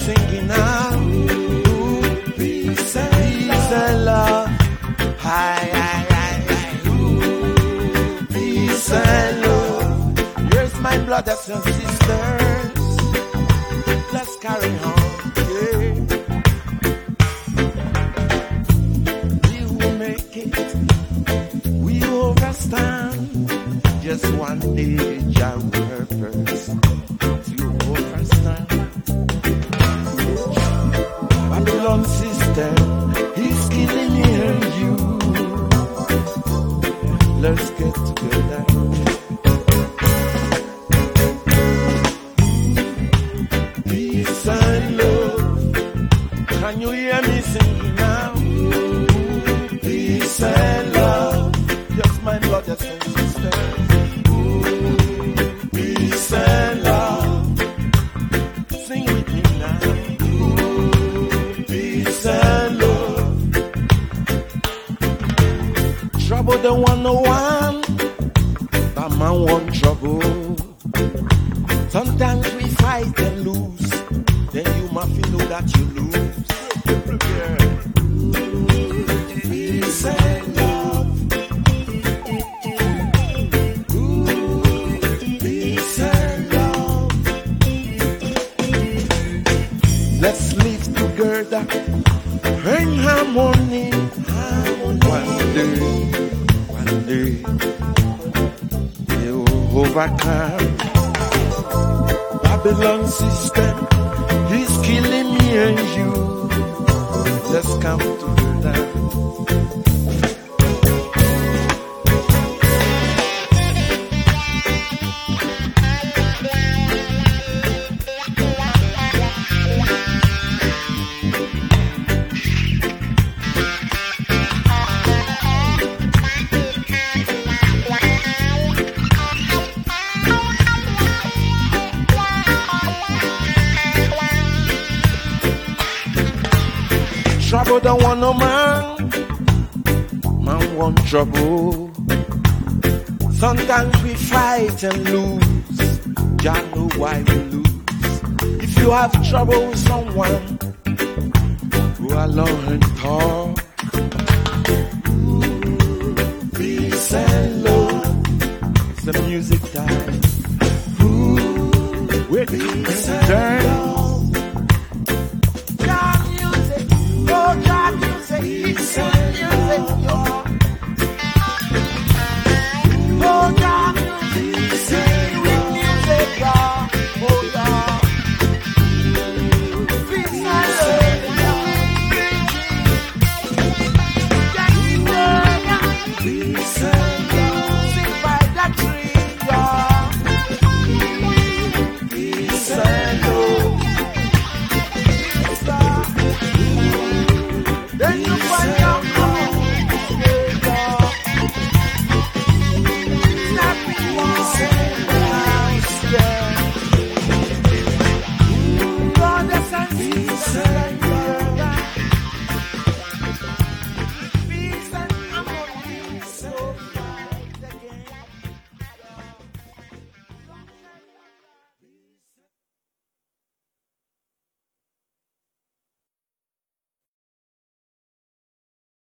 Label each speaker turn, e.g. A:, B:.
A: singing now. Ooh, peace and love. Hi, hi, hi, hi. Ooh, peace and love. Here's my brothers and sisters. Let's carry on. Yeah. We will make it. We will overstand. Just one day, Jah will purpose to overstand. Babylon system is killing me and you. Let's get together. Peace and love. Can you hear me singing now? Peace and love. Just my brothers and sisters. Peace and love. Sing with me now. Peace and love. Trouble the 101. That man want trouble. Sometimes we fight and lose. Then you must know that you lose. Peace and love. Peace and love. Let's live together in harmony. One day, you overcome. Babylon system is killing me and you. Let's come together. Trouble don't want no man. Man want trouble. Sometimes we fight and lose. Jah know why we lose. If you have trouble with someone, go along and talk. Peace and love. It's the music time. With peace and love.